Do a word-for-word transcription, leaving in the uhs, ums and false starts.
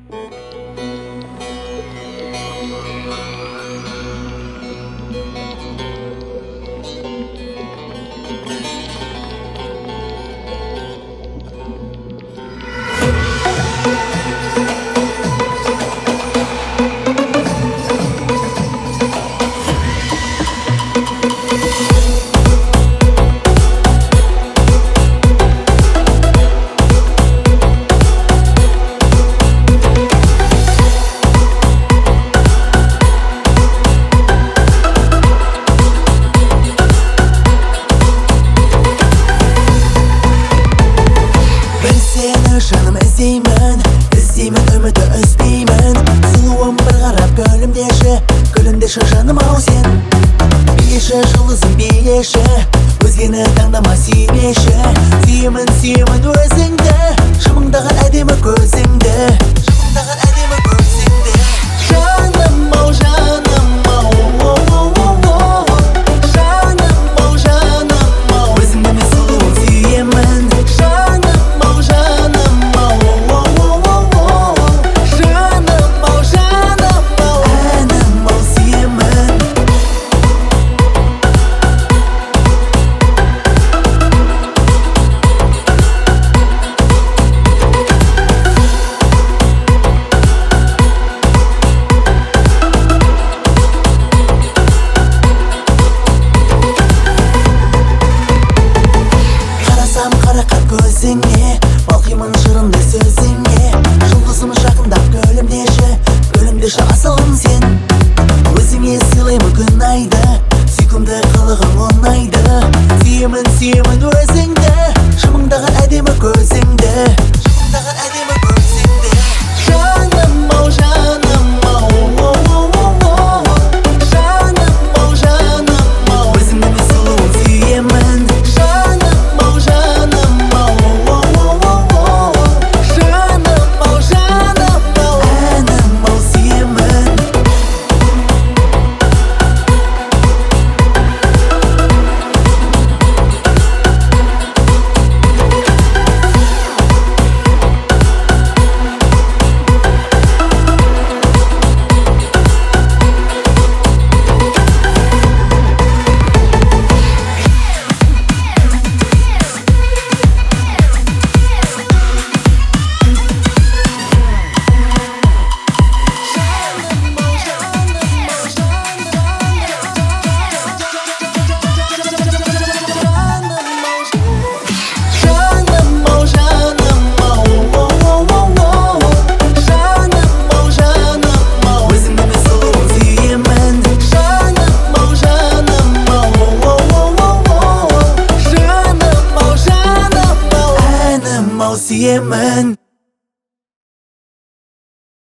Жаным іздеймін, іздеймін үміті үзбеймін. Сұлуым бір қарап гүлімдеші, гүлімдеші жаным ау сен. Билеші жұлдызым билеші, өзгені таңдама сүймеші. Сүйемін сүйемін өзіңді, шымыңдаған әдемі көзіңді, шымыңдаған әдемі көзіңді. Жаным ау жаным ау, жаным ау жаным ау, өзіңді мен сұлуым сүйемін. Жаным ау жаным көзіңе, балқимын жырымды сөзіңе. Жұлдызым жақындап гүлімдеші, гүлімдеші асылым сен. Өзіңе сыйлаймын күн айды, сүйкімді қылығың ұнайды. Сүйемін сүйемін өзіңді, шымыңдаған әдемі көзіңді, шымыңдаған әдемі көзіңді. Жаным ау жаным ау, жаным ау жаным ау, өзіңді мен сұлуым сүйемін. Жаным ау жаным Сүйемін.